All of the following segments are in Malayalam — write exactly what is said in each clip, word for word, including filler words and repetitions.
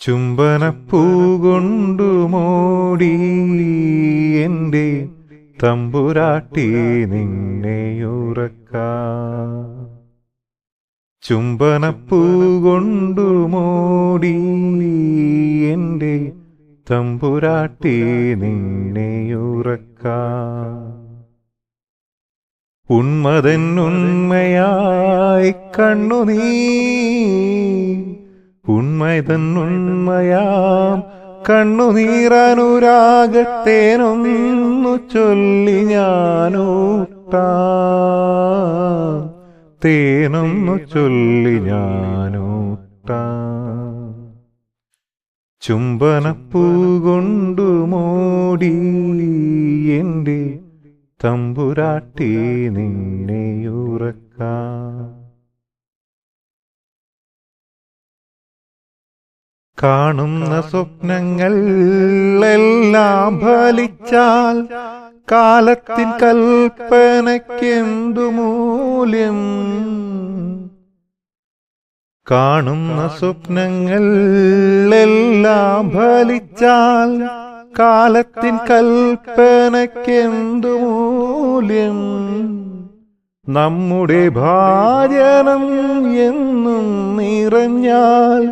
ചുംബനപ്പൂ കൊണ്ടു മൂടി എൻ്റെ തമ്പുരാട്ടി നിന്നെയുറക്കാം. ചുംബനപ്പൂ കൊണ്ടു മൂടി എൻ്റെ തമ്പുരാട്ടി നിന്നെയുറക്കാം. ഉന്മതൻ ഉന്മയായി കണ്ണുനീ ഉന്മതൻ ഉന്മയാം കണ്ണുനീരനുരാഗത്തേനൊന്നു ചൊല്ലി ഞാനൂട്ടാം. തേനൊന്നു ചൊല്ലി ഞാനൂട്ടാം. ചുംബനപ്പൂ കൊണ്ടു മൂടി എൻ്റെ തമ്പുരാട്ടി നിന്നെയുറക്കാം. കാണുന്ന സ്വപ്നങ്ങൾ എല്ലാം ഫലിച്ചാൽ കാലത്തിൻ കൽപ്പനയ്ക്കെന്തു മൂല്യം. കാണുന്ന സ്വപ്നങ്ങൾ എല്ലാം ഫലിച്ചാൽ കാലത്തിൻ കൽപ്പനയ്ക്കെന്തു മൂല്യം. നമ്മുടെ ഭാജനം എന്നും നിറഞ്ഞാൽ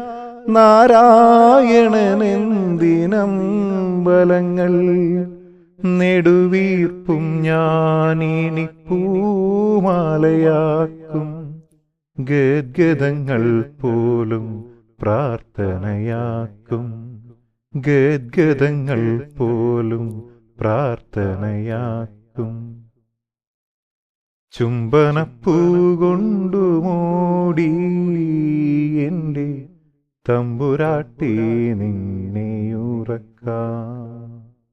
നാരായണനെന്തിനമ്പലങ്ങൾ. നെടുവീർപ്പും ഞാനിനി പൂമാലയാക്കും. ഗദ്ഗദങ്ങൾ പോലും പ്രാർത്ഥനയാക്കും. ഗദ്ഗദങ്ങൾ പോലും പ്രാർത്ഥനയാക്കും. ചുംബനപ്പൂ കൊണ്ടു മൂടി എൻ്റെ തമ്പുരാട്ടി നിന്നെയുറക്കാം.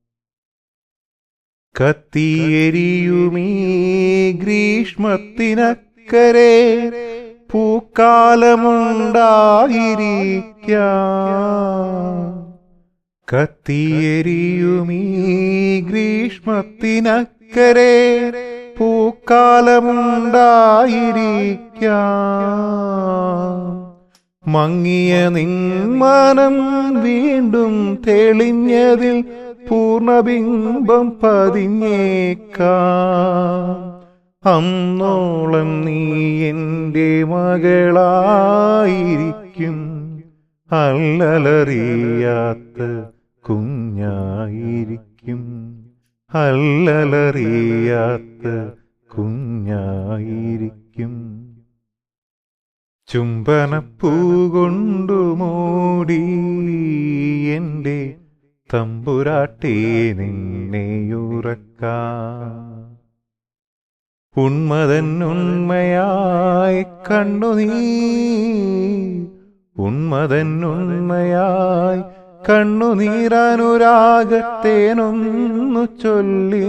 കത്തിയെരിയുമീ ഗ്രീഷ്മത്തിനക്കരെ പൂക്കാലമുണ്ടായിരിക്കാം. കത്തിയെരിയുമീ ഗ്രീഷ്മത്തിനക്കരെ പൂക്കാലമുണ്ടായിരിക്കാം. മങ്ങിയ നിന്മനം വീണ്ടും തെളിഞ്ഞതിൽ പൂർണ്ണബിംബം പതിഞ്ഞേക്കാം. അന്നോളം നീ എൻ്റെ മകളായിരിക്കും. അല്ലലറിയാത്ത കുഞ്ഞായിരിക്കും. അല്ലലറിയാത്ത കുഞ്ഞായിരിക്കും. ചുംബനപ്പൂ കൊണ്ടു മൂടി എൻ്റെ തമ്പുരാട്ടി നിന്നെയുറക്കാം. ഉന്മതൻ ഉന്മയായി കണ്ണുനീ ഉന്മതൻ ഉന്മയായി കണ്ണുനീരനുരാഗത്തേനൊന്നു ചൊല്ലി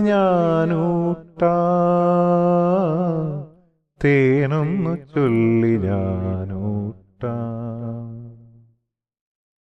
ഞാനൂട്ടാം. തേനൊന്നു ചൊല്ലി ഞാനൂട്ടാം.